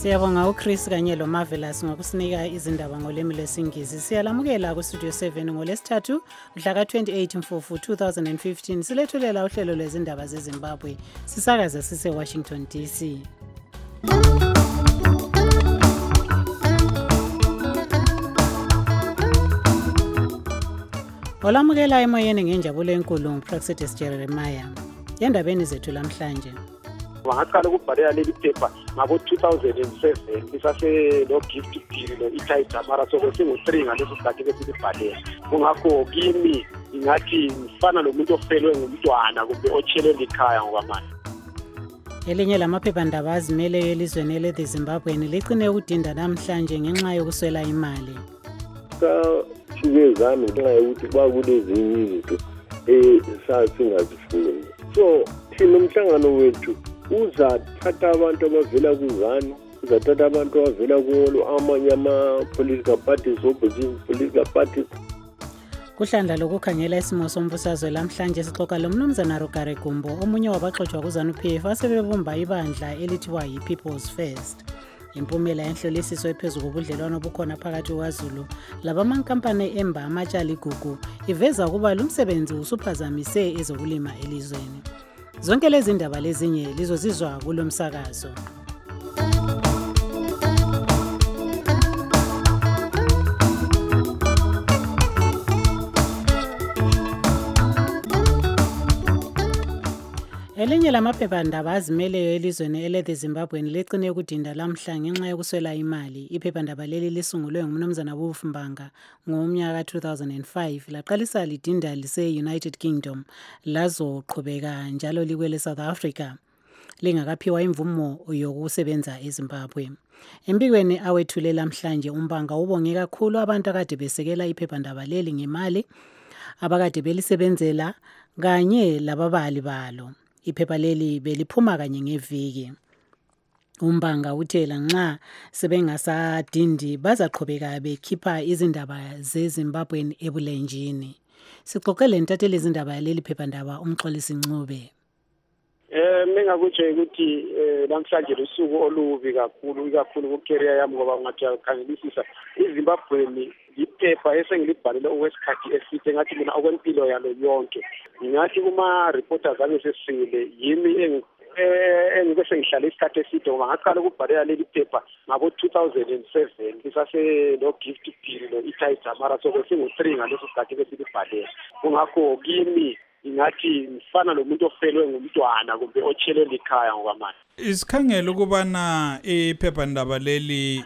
Siyabonga uChris kanye lo Marvelous ngokusinika izindaba ngolimi lwesiNgisi. Siyalamukela ku Studio 7 ngolesithathu mhla ka-28 Mfumfu 2015. Silethulela uhlelo lwezindaba zeZimbabwe. Sisakaza sise Washington DC. Olamukela emoyeni ngenjabulo enkulu nguPraxedis Jeremiah. Yendabeni zethu lamhlanje. Wangaqala ukubhalela leli phepha ngabo 2007 lisase lo gift deal lo iTaita mara sokusingu3 ngaleso sikhathi besilibhalela. Kungakho kimi ingathi ngifana lomuntu ofelwe ngumntwana kumbe otshele likhaya ngokwamanje. Elinye lamaphephandaba azimele elizweni leZimbabwe licine ukudinda namhlanje ngenxa yokuswela imali. Sikezami ngenxa yokuthi bakulezinye izinto sasingazifuni. So thina umhlangano wethu uzathatha abantu abavela kuzani, uzathatha abantu abavela kuwo amanye ama-political parties, opposition political parties. Kuhlandla lokukhangela isimo sombusazwe lamhlanje sixoxa lo Mnumzana Rugare Gumbo, omunye wabaxoxwa kuZANU-PF asebebumba ibandla elithiwa yi-People's First. Impumela yenhlolisiso ephezulu kobudlelwano obukhona phakathi kwaZulu labamankampani emba amatshali igugu iveza ukuba lo msebenzi usuphazamise ezokulima elizweni. Zonke lezi ndaba lezinye lizozizwa kulo msakazo. Elinye lamaphephandaba azimeleyo elizweni leZimbabwe licine ukudinda lamhla ngenxa yokuswela imali. Iphephandaba leli lisungulwe nguMnumzana Wolf Mbanga ngomnyaka ka-2005 laqalisa lidinda lise-United Kingdom lazoqhubeka njalo likwele South Africa lingakaphiwa imvumo yokusebenza eZimbabwe. Empikweni awethule lamhlanje uMbanga ubonge kakhulu abantu akade besekela iphephandaba leli ngemali abakade belisebenzela kanye lababali balo. Iphepha leli beliphuma kanye ngeviki. uMbanga uthela nxa sebengasadindi bazaqhubeka bekhipha izindaba zeZimbabwe ebulenjini. Sixoxele ntatheli izindaba leli phephandaba uMxolisi Ncube. Mengakutsho ukuthi namhlanje lusuku olubi kakhulu ku-career yami ngoba ngathi akhangelisisa iZimbabwe iphepha esengilibhalele okwesikhathi eside ngathi mina okwempilo yalo yonke. Ngathi kuma-reporters abesesile yimi engike sengihlale isikhathi eside ngoba ngaqala ukubhalela leli phepha ngabo 2007 lisase lo gift deal lo iTaita mara sokusingu3 ngaleso sikhathi besilibhalela. Kungakho kimi ingathi ngifana lomuntu ofelwe ngumntwana kumbe otshele likhaya ngokwamanje. Isikhangela ukubana iphephandaba leli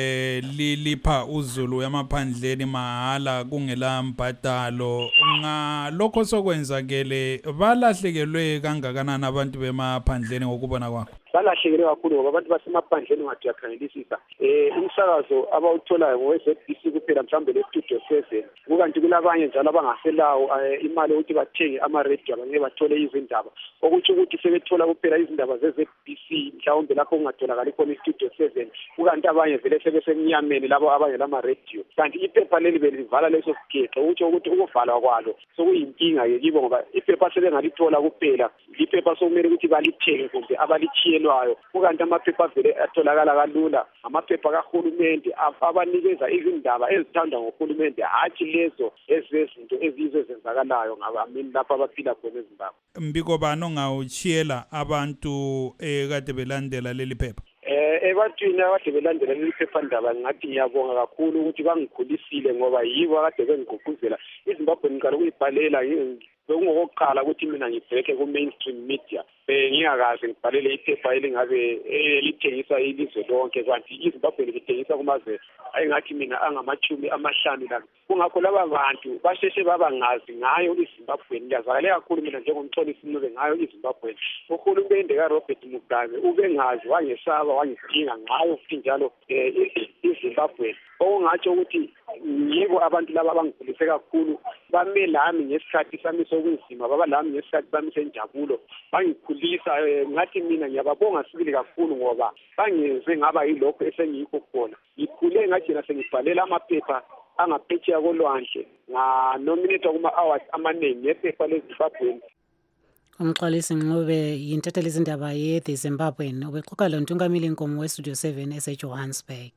lilipha uZulu yamaphandleni mahala kungela mbhadalo. Ngalokho sokwenzakele balahlekelwe kangakanani abantu bemaphandleni ngokubona kwakho? Balahlekelwe kakhulu ngoba abantu basemaphandleni ngathi yakhangelisisa umsakazo abawutholayo ngowe-ZBC kuphela mhlawumbe le-Studio 7 kukanti kulabanye njalo abangaselawo imali ukuthi bathenge ama-radio abanye bathole izindaba okutsho ukuthi sebethola kuphela izindaba ze-ZBC mhlawumbe lapho kungatholakali khona i-Studio 7 kukanti abanye vele sebesemnyameni labo abangelama-radio. Kanti iphepha leli belivala leso sigeqo ukutsho ukuthi ukuvalwa kwalo sokuyinkinga-ke kibo ngoba iphepha sebengalithola kuphela iphepha sokumele ukuthi balithenge kumbe abalithiyelwayo kukanti amaphepha vele atholakala kalula amaphepha kahulumende abanikeza izindaba ezithandwa ngohulumende hathi lezo ezezinto ezizo ezenzakalayo ngabamini lapho abaphila khona eZimbabwe. Mbiko bani ongawuchiyela abantu kade belandela leli phepha? Ebantwini akade belandela leli phephandaba ngathi ngiyabonga kakhulu ukuthi bangikhulisile ngoba yibo akade bengigqugquzela iZimbabwe ngiqala ukuyibhalela bekungokokuqala ukuthi mina ngibheke ku-mainstream media ngingakaze ngibhalele iphepha elingabe elithengisa ilizwe lonke kanti iZimbabwe lithengisa kumazwe ayingathi mina angama-50 la. Kungakho laba bantu basheshe babangazi ngayo iZimbabwe. Ngiyazakale kakhulu mina njengomxolisi Ncube ngayo iZimbabwe. Uhulumende kaRobert Mugabe ubengazi wangesaba wangidinga ngayo futhi njalo iZimbabwe. Okungatsho ukuthi yibo abantu laba abangikhulise kakhulu bame lami ngesikhathi sami sokunzima baba lami ngesikhathi sami senjabulo bangikhulisa. Ngathi mina ngiyababonga sibili kakhulu ngoba bangenze ngaba yilokho esengiyikho khona. Ngikhule ngajina sengibhalela amaphepha angaphetsheya kolwandle nganominate kuma-awards amaningi ngephepha leZimbabwe. Umxolisi Ncube yintatheli izindaba ye-The Zimbabwean ubexoxa loNtungamili Nkomo weStudio 7 eseJohannesburg.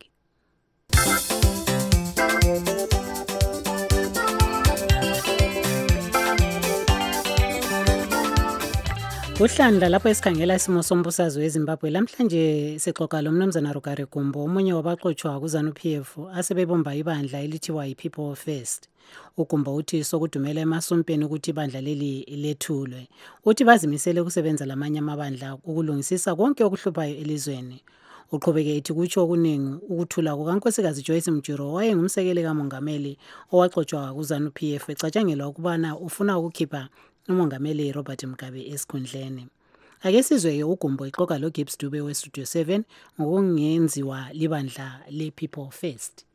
Uhlandla lapho esikhangela isimo sombusazwe weZimbabwe lamhlanje sixoxa loMnumzana Rugare Gumbo omunye wabaxotshwa kuZANU-PF asebebomba ibandla elithiwa yiPeople First. UGumbo uthi sokudumela emasompeni ukuthi ibandla leli lethulwe. Uthi bazimisele ukusebenza lamanye amabandla ukulungisisa konke okuhluphayo elizweni. Uqhubeke ethi kutsho okuningi ukuthula kukaNkosikazi Joyce Mjiro wayengumsekeli kamongameli owaxotshwa kuZANU-PF ecatshangelwa ukubana ufuna ukukhipha umongameli Robert Mugabe esikhundleni. Ake sizwe uGumbo ixoxa loGibbs Dube weStudio 7 ngokungenziwa libandla lePeople First.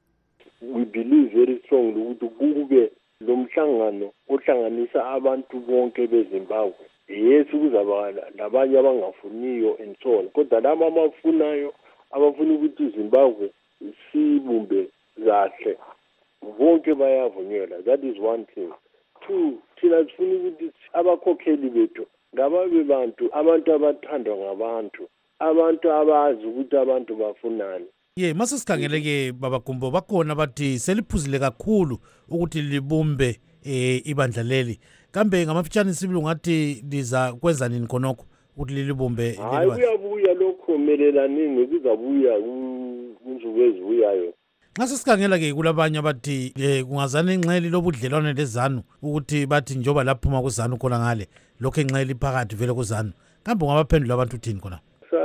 We believe very strongly ukuthi kube lomhlangano ohlanganisa abantu bonke beZimbabwe. Yes, kuzaba labanye abangafuniyo and so on. Kodwa laba abafunayo abafuna ukuthi Zimbabwe sibumbe kahle bonke bayavunyelwa. That is one thing. Two, thina sifuna ukuthi abakhokheli bethu ngababe abantu abathandwa ngabantu, abantu abazi ukuthi abantu bafunani. Mase sikhangeleke baba Gumbo bakhona bathi seliphuzile kakhulu ukuthi libumbe ibandla leli. Kambe ngamafitshane sibili ngathi liza kwenza nini khonokho ukuthi libumbe leli bandla? Hayi kuyabuya lokho melelanini kuzabuya kunsuku ezibuyayo. Nxa sesikhangela ke kulabanye abathi kungazana inxeli lobudlelwane leZANU ukuthi bathi njoba laphuma kuZANU khona ngale lokho inxeli phakathi vele kuZANU. Kambe ungabaphendula abantu uthini khona?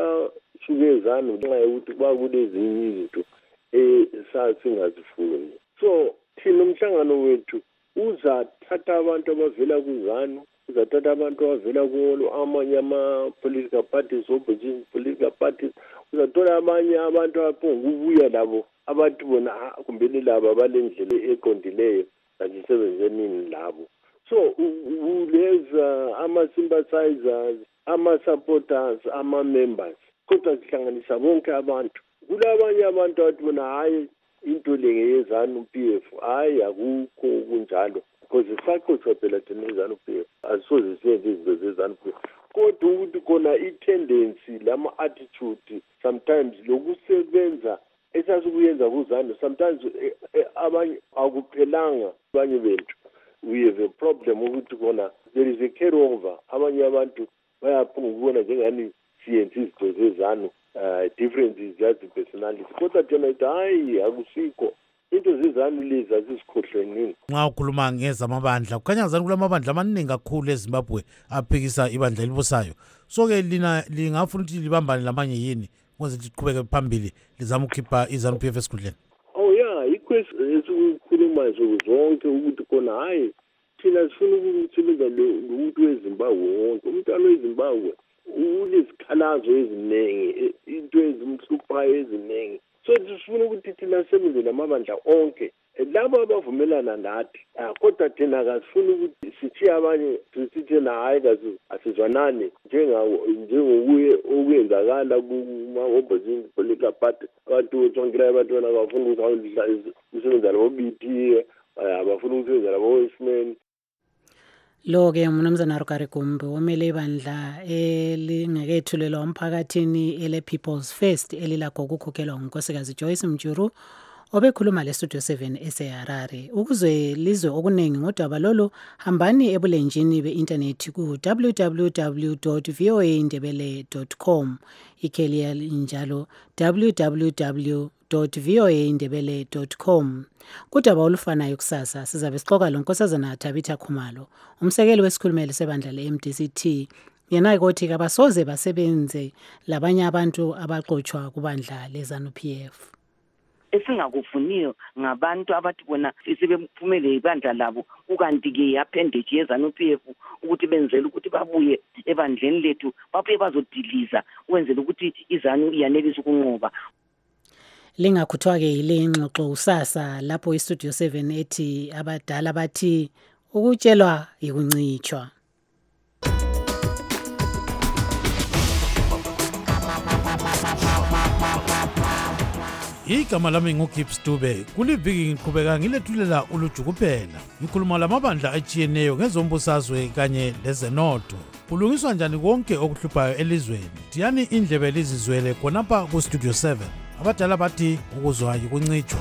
ShukeZANU ngenxa yokuthi bakulezinye izinto sasingazifuni. So thina umhlangano wethu uzathatha abantu abavela kuZANU, uzathatha abantu abavela kuwo amanye ama-political parties, opposition political parties, uzathola abanye abantu abaphongubuya labo abantu bona kumbeni laba balendlela eqondileyo asisebenzenini labo. So kuleza ama-sympathizers, ama-supporters, ama-members, kodwa sihlanganisa bonke abantu. Kulabanye abantu abathi bona hayi into le yeZANU-PF hayi akukho kunjalo because isaqotshwa phela thina iZANU-PF asisoze siyenze izinto zeZANU-PF. Kodwa ukuthi khona i-tendency lama-attitude sometimes lokusebenza esasikuyenza kuZANU sometimes abanye akuphelanga abanye bethu. We have a problem ukuthi khona there is a carryover. Abanye abantu bayaphunga ukubona njengani siyenza izinto zeZANU. Difference is just the personality. Kodwa thina hayi akusikho into zeZANU lezi azisikhohlenini. Nxa ukhuluma ngezamabandla kukhanya ngazani kulamabandla amaningi kakhulu eZimbabwe aphikisa ibandla elibusayo. So ke lina lingafuna ukuthi libambane lamanye yini ukuze liqhubeke phambili lizama ukukhipha iZANU-PF esikhundleni? Oh yeah, iquestion esikhuluma nje zonke ukuthi khona hayi thina sifuna ukusebenza lomuntu weZimbabwe wonke. Umntwana weZimbabwe unesikhalazo eziningi, into ezimhluphayo eziningi. So sifuna ukuthi thina sisebenze namabandla onke labo abavumelana nathi. Kodwa thina akasifuni ukuthi sithi abanye sithi na hayi asizwanani njengokuye okwenzakala kuma-opposition political party. Abantu bonke abantu abafuna ukuthi usebenza labo BP, abafuna ukusebenza labo Westman. Lo-ke uMnumzana Rugare Gumbo omele ibandla elingekethulelwa umphakathini ele-People's First elilakho ukukhokhelwa nguNkosikazi Joyce Mjiro obekhuluma leStudio 7 eseHarare. Ukuzwe lizwe okuningi ngodaba lolu hambani ebulenjini be-internet ku www.voaindebele.com ikheli njalo www.voaindebele.com. Kudaba olufanayo kusasa sizabe sixoxa loNkosazana Tabitha Khumalo umsekeli wesikhulumeli sebandla le-MDCT yena ukuthi kabasoze basebenze labanye abantu abaxotshwa kubandla leZANU-PF. Esingakufuniyo ngabantu abathi bona sebephumele ibandla labo ukanti ke appendage yeZANU-PF ukuthi benzele ukuthi babuye ebandleni lethu babuye bazodiliza wenzele ukuthi iZANU iyanelisa ukunqoba. Lingakhuthwa ke ile ingxoxo usasa lapho iStudio 7 ethi abadala bathi ukutshelwa yikuncitshwa. igama lami nguGibbs Dube. Kuliviki ngiqhubeka ngilethulela uluju kuphela. Ngikhuluma lamabandla atshiyeneyo ngezombusazwe kanye lezenotho. Kulungiswa njani konke okuhluphayo elizweni? Diyani indlebe lizizwele khonapha ku Studio 7. Abadala bathi ukuzwa yikuncitshwa.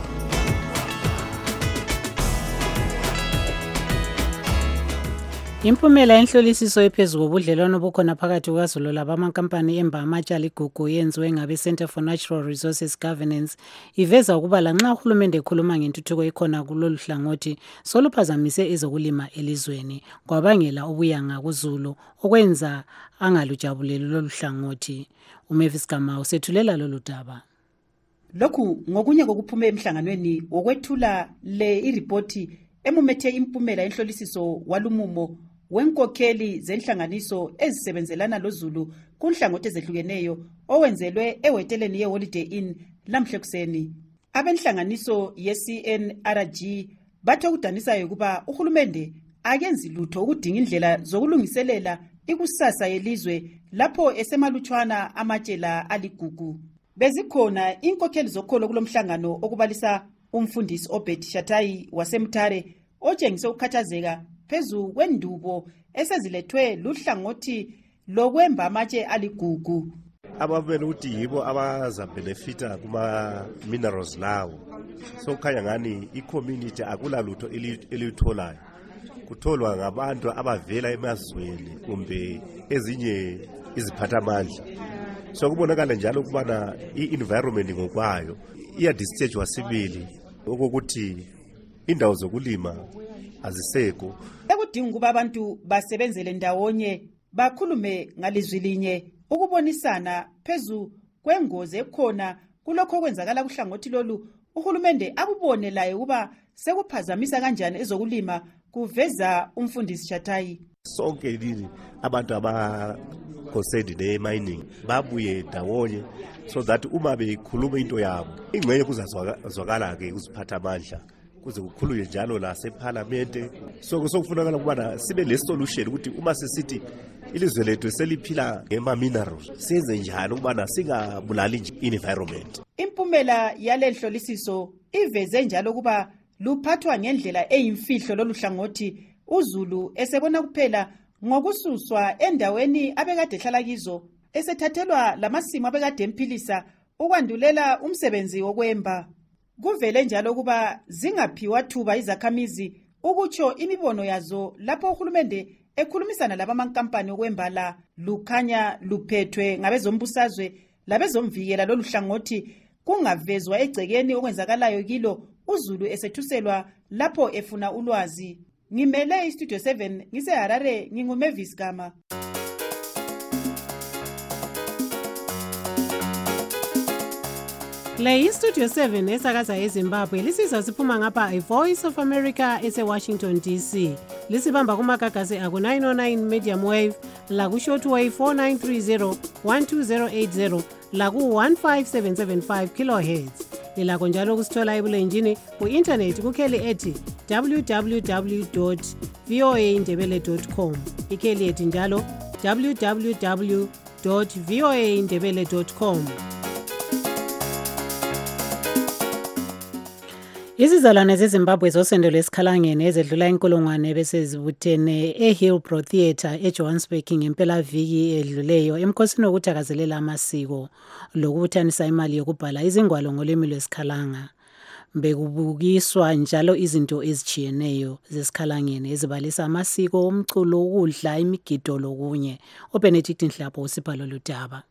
Impumela yenhlolisiso ephezulu kobudlelwano obukhona phakathi kukaZulu labamankampani emba amatshala igugu yenziwe ngabe Center for Natural Resources Governance iveza ukuba lanxa uhulumende ekhuluma ngentuthuko ekhona kulolu hlangothi soluphazamise ezokulima elizweni kwabangela ubuyanga kuZulu okwenza angalujabuleli lolu hlangothi. uMavis Kamau sethulela lolu daba. Lokhu ngokunye kokuphume emhlanganweni wokwethula le iripoti emumethe impumela yenhlolisiso walumumo wenkokheli zenhlanganiso ezisebenzelana loZulu kunhlangothi ezehlukeneyo owenzelwe eweteleni yeHoliday Inn lamhle kuseni. Abenhlanganiso ye-CNRG bathe ukudanisayo kuba uhulumende akenzi lutho ukudinga indlela zokulungiselela ikusasa yelizwe lapho esemalutshwana amatshela aligugu. Bezikhona inkokheli zokholo kulomhlangano okubalisa umfundisi Obed Shatayi waseMthare otshengise ukukhathazeka phezu kwendubo esezilethwe luhlangothi lokwemba amatshe aligugu. Abavela ukuthi yibo abazabenefita kuma minerals lawo. So khanya ngani i-community akulalutho elitholayo. Kutholwa ngabantu abavela emazweni kumbe ezinye iziphathamandla. So kubonakala njalo ukubana i-environment ngokwayo iyadistage sibili ukuthi indawo zokulima azisekho. Ekudinga ukuba abantu basebenzele ndawonye bakhulume ngalizwi linye ukubonisana phezu kwengozi ekhona kulokho okwenzakala kuhlangothi lolu uhulumende akubone laye kuba sekuphazamisa kanjani ezokulima kuveza umfundisi Shatayi. Sonke lini abantu concerned ne-mining babuye ndawonye so that uma bekhuluma into yabo ingxenye kuzazwakala-ke kuziphatha amandla kuze kukhulunywe njalo la seParliamente. So kufunakala ukubana sibe le-solution ukuthi uma sisithi ilizwe lethu seliphila ngema-minerals senze njani ukubana singabulali nje environment. Impumela yale nhlolisiso iveze njalo kuba luphathwa ngendlela eyimfihlo lolu hlangothi uZulu esebona kuphela ngokususwa endaweni abekade ehlala kizo esethathelwa lamasimo abekade emphilisa ukwandulela umsebenzi wokwemba. Kuvele njalo kuba zingaphiwa thuba izakhamizi ukutsho imibono yazo lapho uhulumende ekhulumisana labamankampani okwembala lukhanya luphethwe ngabezombusazwe labezomvikela lolu hlangothi kungavezwa egcekeni okwenzakalayo kilo uZulu esethuselwa lapho efuna ulwazi. Ngimele iStudio 7 ngiseHarare nginguMavis Gama. Le iStudio 7 esakaza eZimbabwe lisizwa siphuma ngapha iVoice of America eseWashington DC. Lisibamba kumagagasi aku909 medium wave laku shortwave 4930 12080 laku 15775 kilohertz. Lilakho njalo kusithola ebulenjini ku-internet kukheli ethi www.voaindebele.com. Ikheli ethi njalo www.voaindebele.com. Izizalwane zeZimbabwe zosendo lwesikhalangeni ezedlula inkulungwane besezibuthene eHillbrow Theatre eJohannesburg ngempelaviki edluleyo emkhosini wokuthakazelela amasiko lokubuthanisa imali yokubhala izingwalo ngolimi lwesikhalanga. Bekubukiswa njalo izinto ezitshiyeneyo zesikhalangeni ezibalisa amasiko, umculo, ukudla, imigido lokunye. uBenedict Nhlapho usipha lolu daba.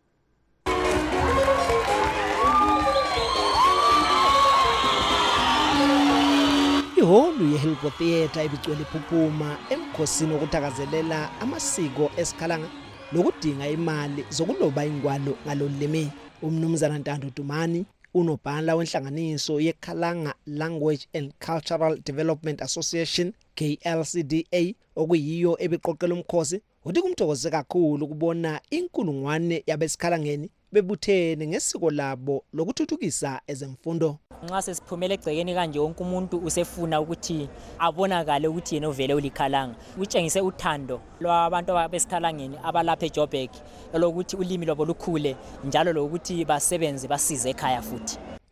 Ihholo yeHillbrow Theatre ibigcwele iphuphuma emkhosini wokuthakazelela amasiko esikhalanga lokudinga imali zokuloba ingwalo ngalolimi. Umnumzana Ntando Dumani unobhala wenhlanganiso yeKhalanga Language and Cultural Development Association KLCDA okuyiyo ebiqoqela umkhosi uthi kumthokoze kakhulu ukubona inkulungwane yabesikhalangeni bebuthene ngesiko labo lokuthuthukisa ezemfundo. Nxa sesiphumele egcekeni kanje wonke umuntu usefuna ukuthi abonakale ukuthi yena uvele ulikhalanga. Utshengise uthando lwabantu abesikhalangeni abalapha eJoburg lokuthi ulimi lwabo lukhule njalo lokuthi basebenze basize ekhaya futhi.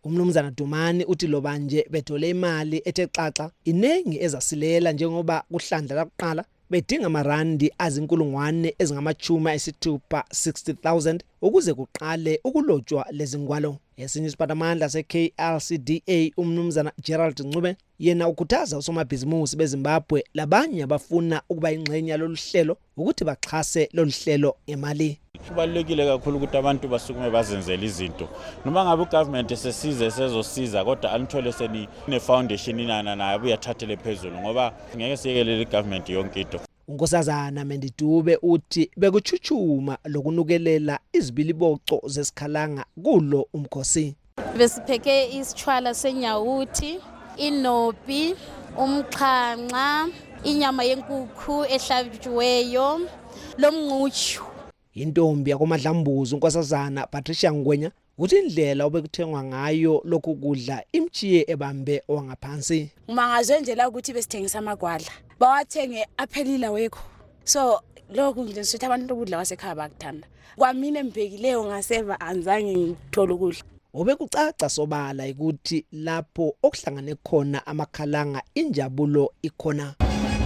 Umnumzana Dumani uthi loba nje bethole imali ethe xaxa inengi ezasilela njengoba kuhlandla lakuqala bedinga amarandi azinkulungwane ezingamachuma esithupha 60,000 ukuze kuqale ukulotshwa lezingwalo. Esinye isiphatamandla se-KLCDA umnumzana Gerald Ncube yena ukhuthaza usomabhizimusi beZimbabwe labanye abafuna ukuba ingxenye yalolu hlelo ukuthi baxhase lolu hlelo ngemali. Kubalulekile kakhulu ukuthi abantu basukume bazenzele izinto. Noma ngabe ugovernment esesize sezosiza kodwa alithole seni ne-foundation inana nayo uyathathele phezulu ngoba ngeke siyekelele igovernment yonke into. Unkosazana Mendidube uthi bekuchuchuma lokunukelela izibiliboco zesikhalanga kulo umkhosi. Besipheke isitshwala senyawuthi, inopi, umxhanxa, inyama yenkukhu ehlatshiweyo, lomnqutshu. Intombi yakoMadlambuzi unkosazana Patricia Ngwenya uthi indlela obekuthengwa ngayo lokhu kudla imchiye ebambe owangaphansi. Mangazwe nje ukuthi besithengisa amagwadla bawathenge aphelila wekho, so lokhu nje sithi abantu ukudla wasekhaya bakuthanda. Kwamina embhekileyo ngaseva anzange ngithola ukudla. Obekucaca sobala ukuthi lapho okuhlangane khona amakhalanga injabulo ikhona.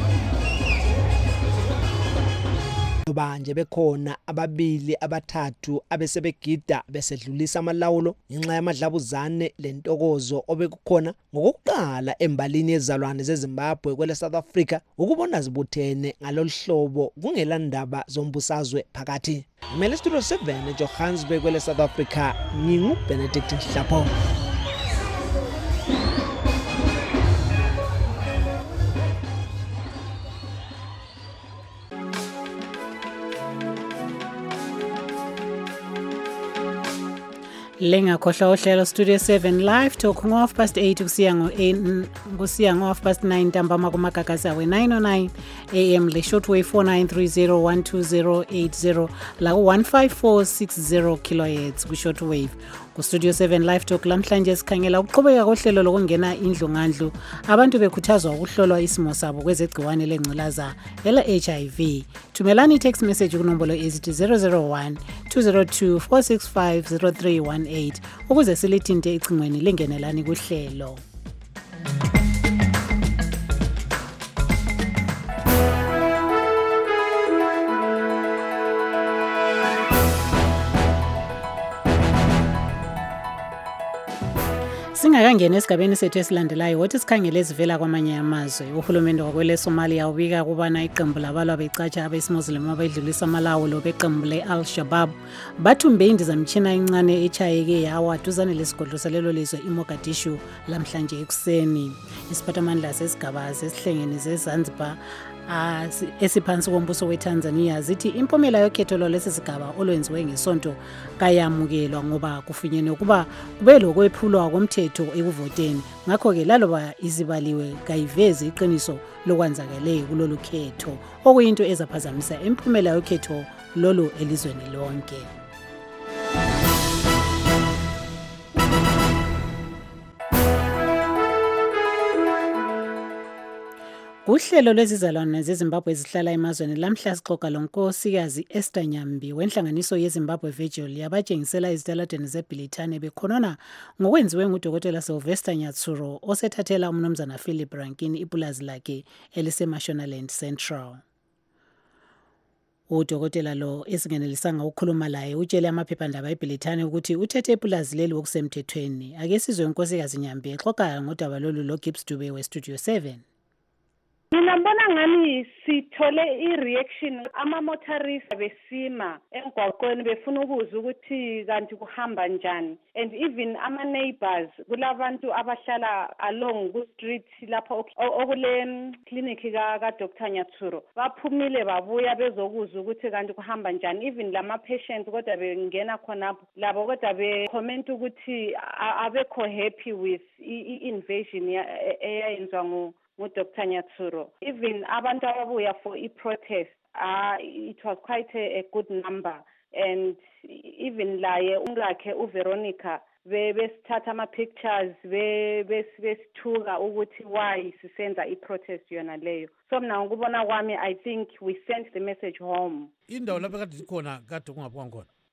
Banje bekhona ababili abathathu abesebegida besedlulisa amalawulo ngenxa yamadlabuzane lentokozo obekukhona ngokuqala embalini yezalwane zeZimbabwe kwele South Africa ukubona zibuthene ngalolu hlobo kungela ndaba zombusazwe phakathi. Imele Studio 7 eJohannesburg kwele South Africa ngingu Benedict Hlapho. Lengakhohlwa uhlelo Studio 7 Live Talk ngo-8 kusiya ngo-9 ntambama kumagagasi awe 909 AM le shortwave 4930 la ku-15460 kHz ku-shortwave. Ku-Studio 7 Live Talk lamhlanje sikhangela ukuqhubeka kohlelo lokungena indlu ngandlu abantu bekhuthazwa ukuhlolwa isimo sabo kwezegciwane lengculaza ele-HIV. Thumelani i-text message kunombolo ezithi 001 202 465 0318 ukuze silithinte icingweni lingenelani kuhlelo. Singakangena esigabeni sethu esilandelayo wothi sikhangele ezivela kwamanye amazwe. Uhulumende wakwele Somalia ubika kubana iqembu labalwa becatsha abesimozilemu abedlulisa amalawulo beqembu le-Al-Shabaab bathumbe indizamtshina encane echayeke yawa duzane lesigodlo salelo lizwe iMogadishu lamhlanje ekuseni. Isiphathamandla sesigaba sesihlengeni zeZanzibar esiphansi kombuso weTanzania zithi impumela yokhetho lesi sigaba olwenziwe ngesonto kayamukelwa ngoba kufinyene ukuba kube lokwephulwa komthetho ekuvoteni. Ngakho-ke laloba izibaliwe kayivezi iqiniso lokwenzakeleyo kulolu khetho okuyinto ezaphazamisa impumela yokhetho lolu elizweni lonke. Uhlelo lwezizalwane zeZimbabwe ezihlala emazweni lamhla sixoxa lonkosikazi Esther Nyambi wenhlanganiso yeZimbabwe Vigil yabatshengisela izitaladeni zeBilitane bekhonona ngokwenziwe ngudokotela Sylvester Nyatsuro osethathela umnumzana Philip Rankini ipulazi lakhe eliseMashonaland Central. Udokotela lo esingenelisanga ukukhuluma laye utshele amaphephandaba eBilitane ukuthi uthethe ipulazi leli okusemthethweni. Ake sizwe unkosikazi Nyambi exoxa ngodaba lolu loGibbs Dube weStudio 7. Mina mbona ngani sithole i-reaction ama-motorists besima emgwaqweni befuna ukuzwa ukuthi kanti kuhamba njani, and even ama-neighbors kulabantu abahlala along ku-street lapho okule clinic ka-Dr. Nyatsuro baphumile babuya bezokuzwa ukuthi kanti kuhamba njani. Even lama-patients kodwa bengena khonapho labo kodwa be-comment ukuthi abekho happy with i-invasion eyayenziwa Dr. Nyatsuro. Even abantu ababuya for i-protest, it was quite a good number, and even laye umlakhe uVeronica besithatha ama-pictures besithuka ukuthi why sisenza i-protest yona leyo. So mina ngikubona kwami I think we sent the message home. Indawo lapho kade ikhona kade kungaphanga khona.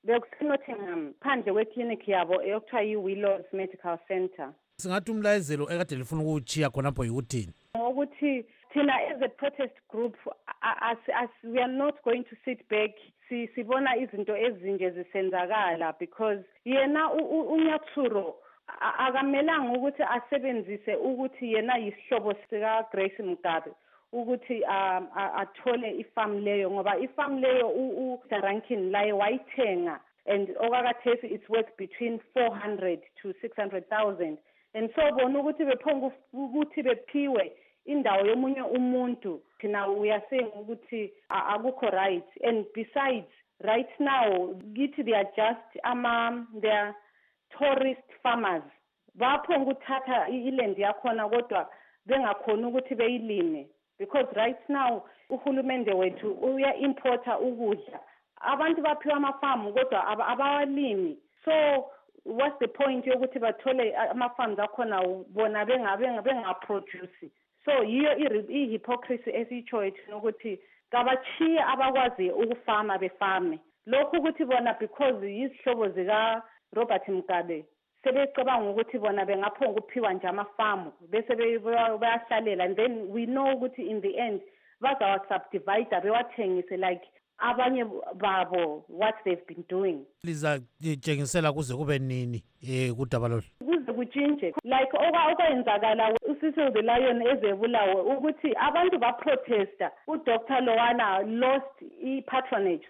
bekuseNottingham phandle kweklinikhi yabo eyokuthiwa yi-Willows Medical Center. Singathi umlayezelo ekade lifuna ukuwuchiya khonapho yikuthini? Ukuthi thina as a protest group as we are not going to sit back sibona izinto ezinje zisenzakala because yena uNyatsuro akamelanga ukuthi asebenzise ukuthi yena yisihlobo sika Grace Mugabe ukuthi athole ifarm leyo ngoba ifarm leyo uDarankin laye wayithenga and okakathesi it's worth between 400 to 600,000 and so bona ukuthi bephonga ukuthi bephiwe indawo yomunye umuntu thina we are saying ukuthi akukho right. And besides right now kithi they are just they are tourist farmers baphonga ukuthatha iland yakhona kodwa bengakhona ukuthi beyilime because right now uhulumende wethu uya importa ukudla abantu baphiwa amafarm kodwa abawalimi. So what's the point yokuthi bathole ama-farms akhona bona bengaproduce? So yiyo i-hypocrisy esiyitshoyo thina ukuthi kabachiye abakwazi ukufama befame lokhu ukuthi bona because yizihlobo zika Robert Mugabe sebecabanga ukuthi bona bengaphonga ukuphiwa nje amafamu bese bayahlalela and then we know ukuthi in the end bazawa subdivide bewathengise like abanye babo what they've been doing. Liza tshengisela kuze kube nini kudaba lolu kuze kutshintshe like okwenzakala uSisi the Lion ezebulawe ukuthi abantu baprotesta uDr Lowana lost i-patronage.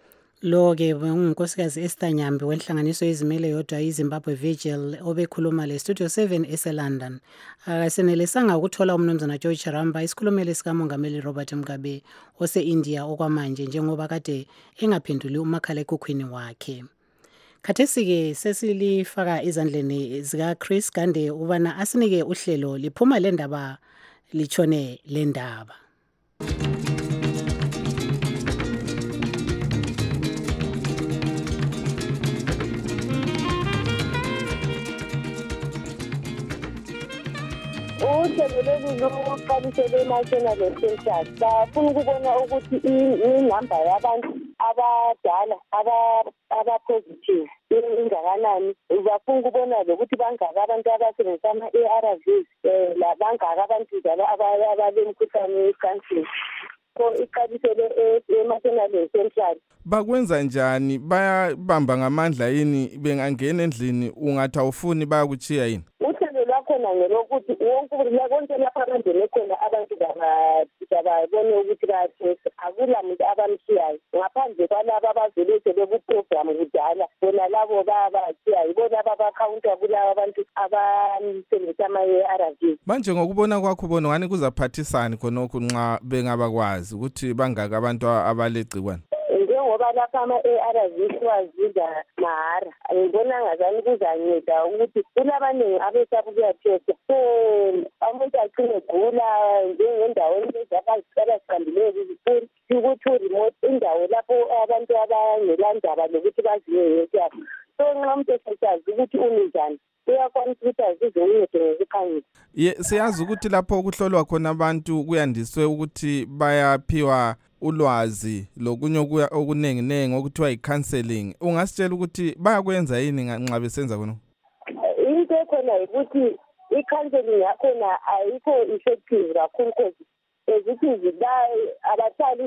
Lo-ke ungunkosikazi Esther Nyambi wenhlanganiso yezimele yodwa iZimbabwe Vigil obekhuluma le-Studio 7 eseLondon. Akasenelisanga ukuthola umnumzana George Charamba isikhulumeli sikamongameli Robert Mugabe ose-India okwamanje njengoba kade engaphenduli umakhalekhukhwini wakhe. Khathesi-ke sesilifaka ezandleni zikaChris Gande ubana asinike uhlelo liphuma le ndaba litshone le ndaba. uhlelo lolu lokuqalisele national essentials bafuna ukubona ukuthi inamba yabantu abadala aba-positive ingakanani. Bafuna ukubona lokuthi bangaka abantu abasebenzisa ama-ARVs labangaka abantu njalo abalemkhuhlane wecansini. So iqalisele ema-national essentials. Bakwenza njani? Bayabamba ngamandla yini? Bengangena endlini ungathi awufuni bayakuchiya yini? Uhlelo lwakhona ngelokuthi konke lapha abangene khona abantu babone ukuthi bayathesa akula muntu abamchiyayo ngaphandle kwalaba abavelese bekuprogram kudala bona labo bayachiyayo bona babakhawunta kulaba abantu abasebenzisa ama-ARVs. Manje ngokubona kwakho bona ngani kuzaphathisani khonokho nxa bengabakwazi ukuthi bangaka abantu abalegcikwane? Njengoba lapha ama-ARVs waziza mahara ngibona ngazani kuzanceda ukuthi kulabaningi abesaba ukuyathesa so umuntu agcine gula njengendaweni ezabazicela siqambileyo ukuthi uremote indawo lapho abantu abangelandaba lokuthi baziye yonke yabo. So nxa umuntu esesazi ukuthi unjani uyakwanisa ukuthi azize uncedo ngokuphangisa. Siyazi ukuthi lapho kuhlolwa khona abantu kuyandiswe ukuthi bayaphiwa ulwazi lokunye okunenginengi okuthiwa yi-counseling. Ungasitshela ukuthi bayakwenza yini nxa besenza khona? Into ekhona ukuthi i-counseling yakhona ayikho effective kakhulu because ukuthi abathatha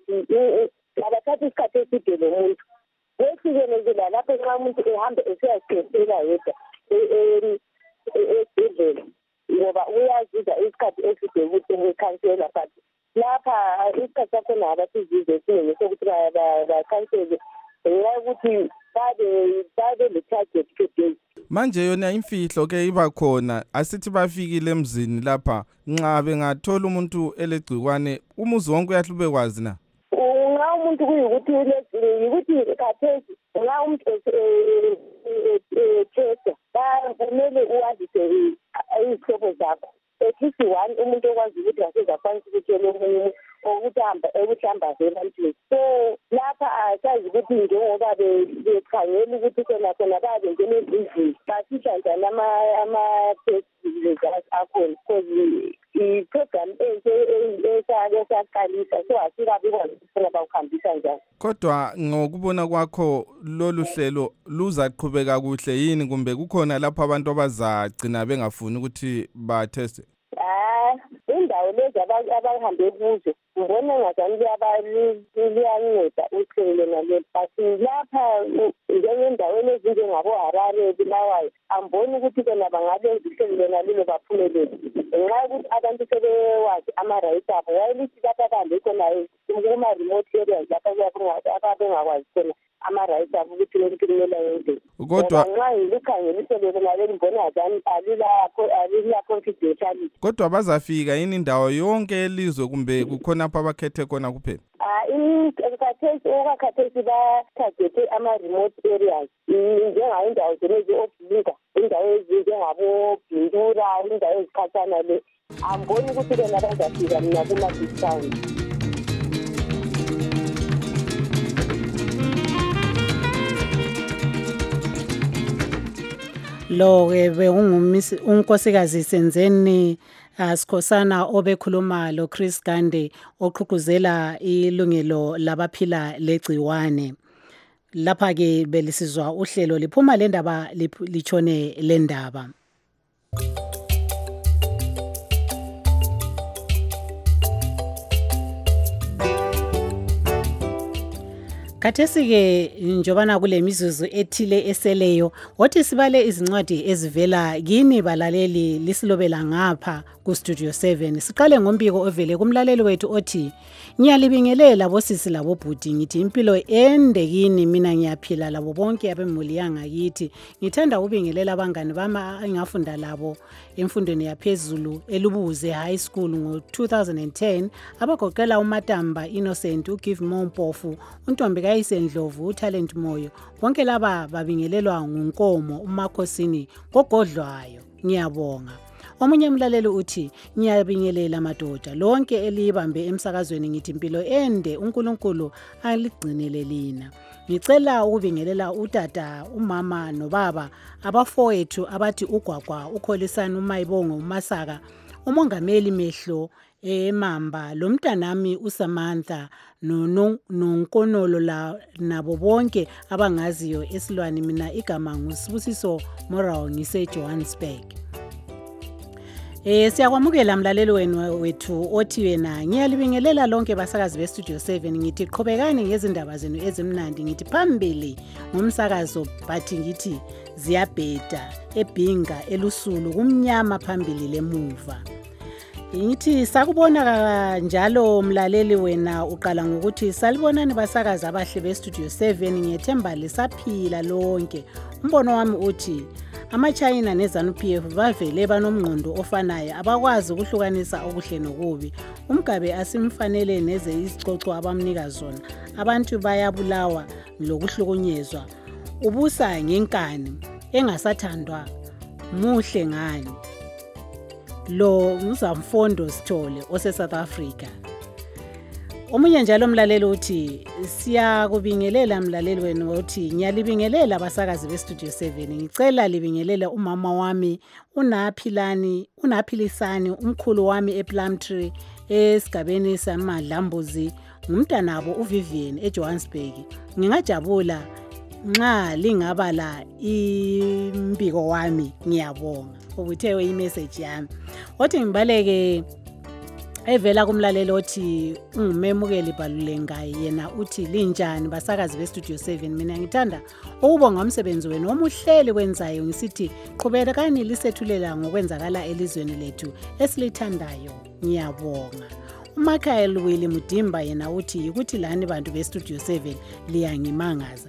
isikhathi eside lo muntu. Wesikelekela lapho nxa umuntu ehamba esiyasithesela yedwa esibhedlela ngoba uyaziza isikhathi eside ukuthi ekhansela but lapha isikhathi sakhona abasizizwe esinenge sokuthi bakhansele ngenxa yokuthi babe le-target today. Manje yona imfihlo ke iba khona asithi bafikile emzini lapha nxa bengathola umuntu elegcikwane umuzi wonke uyahlube kwazi na? Nxa umuntu kuyikuthi khathesi nxa umuntu ethesa kumele uwazise izihlobo zakho at least one umuntu okwazi ukuthi asezakwanisa ukutshela omunye ukuthi hamba ebantwini. So lapha asazi ukuthi njengoba bekhangela ukuthi khona babengena ezindlini basitsha njani ama-test results akhona because i-program esaqalisa so asikabikwazi ukuthi bawuhambisa njani. Kodwa ngokubona kwakho lolu hlelo luzaqhubeka kuhle yini kumbe kukhona lapho abantu abazagcina bengafuni ukuthi ba-teste? Indawo lezi abahambe kuzo ngibona ngazani liyanceda uhlelo naleli but lapha njengendaweni ezinjengabo-Harare Bulawayo amboni ukuthi bona bangalenza uhlelo nalelo baphumelele ngenxa yokuthi abantu sebewazi ama-rights abo wayelithi lapha bahambe khona kuma-remote areas lapha ababengakwazi khona ama-rights abo ukuthi lokuthi kumele yenze. Kodwa nxa ngilukhangelisele naleli mbona ngazani alila confidentiality. Kodwa bazafika yini indawo yonke elizwe kumbe kukhona apha abakhethe khona kuphela? Okakhathesi batargete ama-remote areas njengayindawo zenezi oblinga indawo ezinjengabo-Bindura indawo ezikhatshana le amboni ukuthi bona bazafika mina kuma-discount. Lo-ke unkosikazi Senzeni Sikhosana obekhuluma lo Chris Gande oqhuquzela ilungelo labaphila legciwane. Lapha ke belisizwa uhlelo liphuma le ndaba lichone le ndaba. Khathesi-ke njobana kule mizuzu ethile eseleyo wothi sibale izincwadi ezivela kini balaleli lisilobela ngapha kuStudio 7. Siqale ngombiko ovele kumlaleli wethu othi ngiyalibingelela bosisi labobhudi ngithi impilo ende kini mina ngiyaphila labo bonke abemuli yangakithi. Ngithanda ukubingelela abangani bama engafunda labo emfundweni yaphezulu elubuze high school ngo-2010 abagoqela uMatamba Innocent uGive Mompofu uNtombi kaYisendlovu uTalent Moyo bonke laba babingelelwa nguNkomo uMakhosini gogodlwayo. Ngiyabonga. Omunye umlaleli uthi ngiyabingelela madoda lonke elibambe emsakazweni ngithi impilo ende uNkulunkulu aligcinele lina. Ngicela ukubingelela utata umama nobaba abafowethu abathi uGwagwa uKholisani uMayibongo uMasaka uMongameli Mehlo eMamba lo mntanami uSamantha noNkonolo nabo bonke abangaziyo esilwane mina igama nguSibusiso Morao ngise-Johannesburg. Siyakwamukela mlaleli wethu othi wena ngiyalibingelela lonke basakazi beStudio 7 ngithi qhubekani ngezindaba zenu ezimnandi ngithi phambili ngomsakazo bathi ngithi ziyabheda ebhinga elusulu kumnyama phambili lemuva. Ngithi sakubona kanjalo mlaleli wena uqala ngokuthi salibonani basakazi abahle beStudio 7 ngiyethemba lisaphila lonke. Umbono wami uthi amaChina neZANU-PF bavele banomngqondo ofanayo abakwazi ukuhlukanisa okuhle nokubi. Umgabe asimfanele neze isicoco abamnika zona. Abantu bayabulawa lokuhlukunyezwa. Ubusa ngenkani engasathandwa muhle ngani. Lo nguzamfondo Sithole ose-South Africa. Omunye njalo mlaleli uthi siyakubingelela mlaleli wenu uthi ngiyalibingelela abasakazi beStudio 7 ngicela libingelela umama wami unaphilisani umkhulu wami ePlumtree esigabeni samadlambuzi ngumntanabo uVivian eJohannesburg. Ngingajabula nxa lingabala impiko wami ngiyabonga. Ubuthe imessage yami. Othi ngibaleke evela kumlaleli othi ungumemukeli Balulengayi yena uthi linjani basakazi beStudio 7 mina ngithanda ukubonga umsebenzi wenu omuhleli kwenzayo ngisithi qhubekani lisethulela ngokwenzakala elizweni lethu esilithandayo ngiyabonga. uMichael Willie Mudimba yena uthi ukuthi lani bantu beStudio 7 liyangimangaza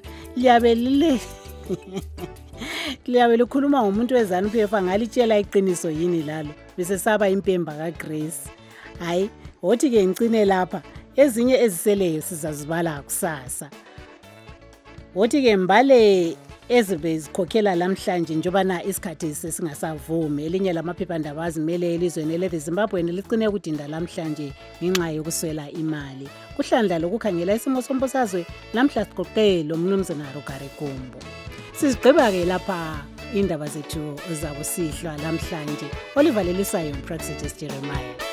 liyabe likhuluma ngomuntu weZANU-PF ngalitshela iqiniso yini lalo bese saba impemba kaGrace. Hayi wothi ke ngicine lapha ezinye eziseleyo sizazibala kusasa. Wothi ke mbale ezibezikhokhela namhlanje njobana isikhathi sesingasavumi elinye lamaphephandaba azimele elizweni eleZimbabwe licine ukudinda namhlanje ngenxa yokuswela imali. Kuhlandla lokukhangela isimo sombusazwe namhla siqoqelo umnumzana Rugare Gumbo. Sizigqiba ke lapha indaba zethu zakusihlwa namhlanje. Oliver Lelisayo Praxedes Jeremiah.